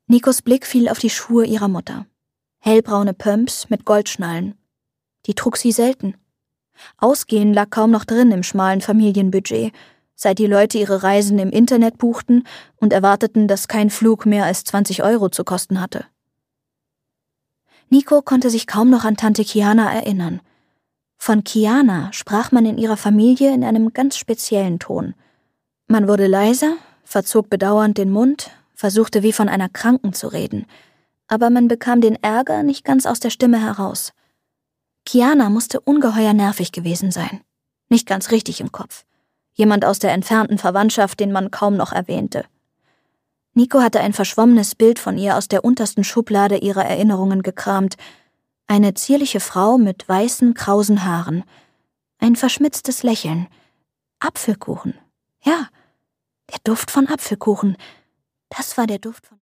Nikos Blick fiel auf die Schuhe ihrer Mutter. Hellbraune Pumps mit Goldschnallen. Die trug sie selten. Ausgehen lag kaum noch drin im schmalen Familienbudget, seit die Leute ihre Reisen im Internet buchten und erwarteten, dass kein Flug mehr als 20 € zu kosten hatte. Niko konnte sich kaum noch an Tante Kiana erinnern. Von Kiana sprach man in ihrer Familie in einem ganz speziellen Ton. Man wurde leiser, verzog bedauernd den Mund, versuchte wie von einer Kranken zu reden, aber man bekam den Ärger nicht ganz aus der Stimme heraus. Kiana musste ungeheuer nervig gewesen sein. Nicht ganz richtig im Kopf. Jemand aus der entfernten Verwandtschaft, den man kaum noch erwähnte. Niko hatte ein verschwommenes Bild von ihr aus der untersten Schublade ihrer Erinnerungen gekramt. Eine zierliche Frau mit weißen, krausen Haaren. Ein verschmitztes Lächeln. Apfelkuchen. Ja, der Duft von Apfelkuchen. Das war der Duft von...